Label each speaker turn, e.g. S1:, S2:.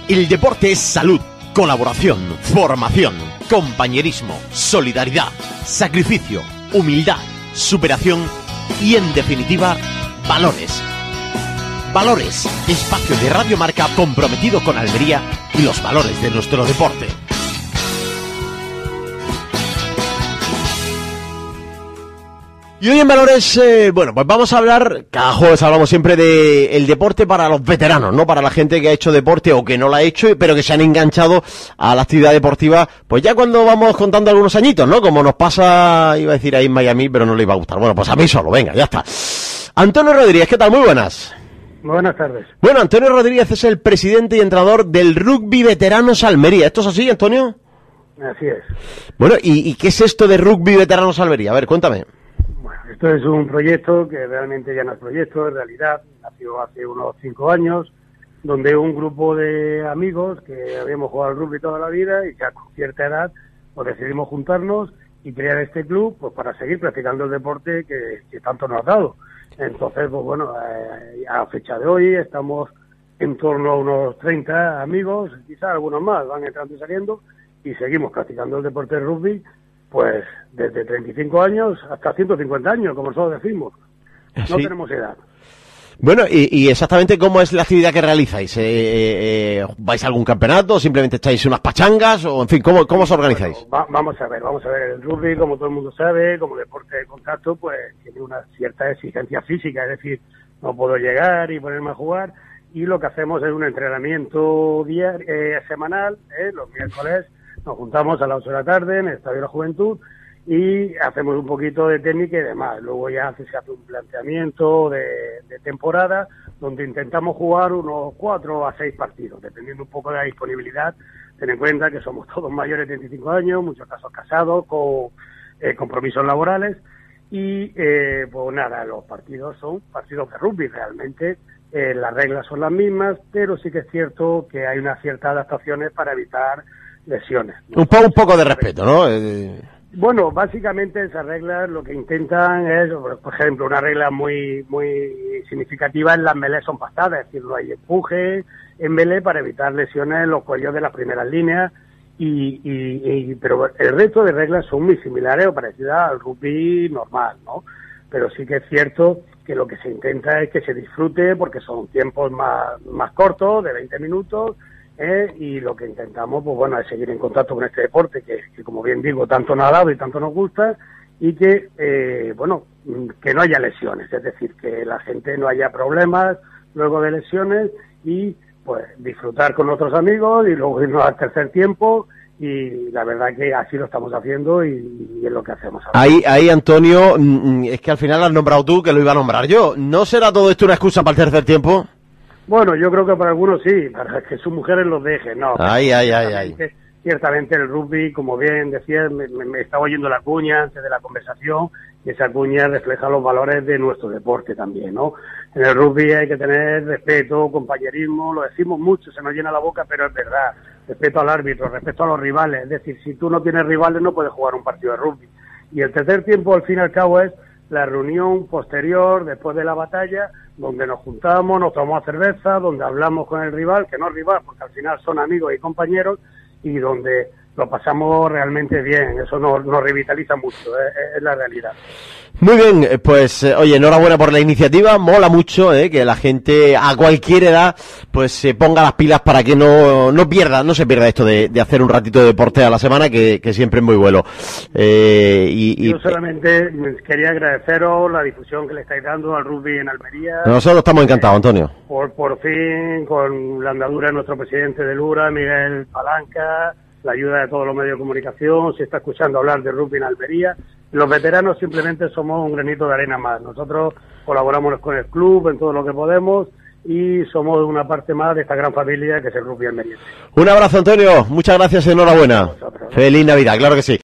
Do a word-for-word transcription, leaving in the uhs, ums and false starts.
S1: El deporte es salud, colaboración, formación, compañerismo, solidaridad, sacrificio, humildad, superación y, en definitiva, valores. Valores, espacio de Radio Marca comprometido con Almería y los valores de nuestro deporte. Y hoy en Valores, eh, bueno, pues vamos a hablar, cada jueves hablamos siempre de el deporte para los veteranos, ¿no? Para la gente que ha hecho deporte o que no lo ha hecho, pero que se han enganchado a la actividad deportiva, pues ya cuando vamos contando algunos añitos, ¿no? Como nos pasa, iba a decir ahí en Miami, pero no le iba a gustar. Bueno, pues a mí solo, venga, ya está. Antonio Rodríguez, ¿qué tal? Muy buenas.
S2: Muy buenas tardes.
S1: Bueno, Antonio Rodríguez es el presidente y entrenador del Rugby Veteranos Almería. ¿Esto es así, Antonio?
S2: Así es.
S1: Bueno, ¿y, y qué es esto de Rugby Veteranos Almería? A ver, cuéntame.
S2: Esto es un proyecto que realmente ya no es proyecto, en realidad nació hace unos cinco años, donde un grupo de amigos que habíamos jugado al rugby toda la vida y ya con cierta edad, pues decidimos juntarnos y crear este club pues para seguir practicando el deporte que, que tanto nos ha dado. Entonces, pues bueno, eh, a fecha de hoy estamos en torno a unos treinta amigos, quizás algunos más van entrando y saliendo, y seguimos practicando el deporte de rugby, pues desde treinta y cinco años hasta ciento cincuenta años, como nosotros decimos. No ¿Sí? tenemos edad.
S1: Bueno, y, y exactamente cómo es la actividad que realizáis. Eh, eh, ¿Vais a algún campeonato? ¿O simplemente echáis unas pachangas? O en fin, ¿cómo, cómo os organizáis?
S2: Bueno, va, vamos a ver, vamos a ver. El rugby, como todo el mundo sabe, como deporte de contacto, pues tiene una cierta exigencia física. Es decir, no puedo llegar y ponerme a jugar. Y lo que hacemos es un entrenamiento diario, eh, semanal, eh, los miércoles. Nos juntamos a las ocho de la tarde en el Estadio de la Juventud y hacemos un poquito de técnica y demás. Luego ya se hace un planteamiento de, de temporada donde intentamos jugar unos cuatro a seis partidos, dependiendo un poco de la disponibilidad. Ten en cuenta que somos todos mayores de treinta y cinco años, muchos casos casados, con eh, compromisos laborales y eh, pues nada, los partidos son partidos de rugby realmente. Eh, las reglas son las mismas, pero sí que es cierto que hay unas ciertas adaptaciones para evitar lesiones, ¿no?
S1: Un poco, un poco de respeto, ¿no? Eh...
S2: Bueno, básicamente esas reglas lo que intentan es, por ejemplo, una regla muy muy significativa en las melés son pasadas, es decir, no hay empuje en melé para evitar lesiones en los cuellos de las primeras líneas, y, y, y pero el resto de reglas son muy similares o parecidas al rugby normal, ¿no? Pero sí que es cierto que lo que se intenta es que se disfrute porque son tiempos más, más cortos, de veinte minutos, Eh, y lo que intentamos, pues bueno, es seguir en contacto con este deporte que, que como bien digo, tanto nos ha dado y tanto nos gusta, y que, eh, bueno, que no haya lesiones, es decir, que la gente no haya problemas luego de lesiones y, pues, disfrutar con otros amigos y luego irnos al tercer tiempo, y la verdad que así lo estamos haciendo y, y es lo que hacemos ahora.
S1: Ahí, ahí, Antonio, es que al final has nombrado tú, que lo iba a nombrar yo. ¿No será todo esto una excusa para el tercer tiempo?
S2: Bueno, yo creo que para algunos sí, para que sus mujeres los dejen, ¿no?
S1: Ay, ay, ay, ay.
S2: Ciertamente el rugby, como bien decía, me, me, me estaba oyendo la cuña antes de la conversación, y esa cuña refleja los valores de nuestro deporte también, ¿no? En el rugby hay que tener respeto, compañerismo, lo decimos mucho, se nos llena la boca, pero es verdad. Respeto al árbitro, respeto a los rivales, es decir, si tú no tienes rivales no puedes jugar un partido de rugby. Y el tercer tiempo, al fin y al cabo, es la reunión posterior, después de la batalla, donde nos juntamos, nos tomamos cerveza, donde hablamos con el rival, que no es rival, porque al final son amigos y compañeros, y donde lo pasamos realmente bien. Eso nos, nos revitaliza mucho, es, es la realidad.
S1: Muy bien, pues eh, oye, enhorabuena por la iniciativa, mola mucho eh, que la gente a cualquier edad pues se ponga las pilas para que no, no pierda, no se pierda esto de, de hacer un ratito de deporte a la semana, que, que siempre es muy bueno. Eh, y, y,
S2: Yo solamente quería agradeceros la difusión que le estáis dando al rugby en Almería.
S1: Nosotros estamos encantados, Antonio.
S2: Por, por fin, con la andadura de nuestro presidente del U R A, Miguel Palanca, la ayuda de todos los medios de comunicación, se está escuchando hablar de rugby en Almería. Los veteranos simplemente somos un granito de arena más. Nosotros colaboramos con el club en todo lo que podemos y somos una parte más de esta gran familia que es el rugby almeriense.
S1: Un abrazo, Antonio. Muchas gracias y enhorabuena. Feliz Navidad, claro que sí.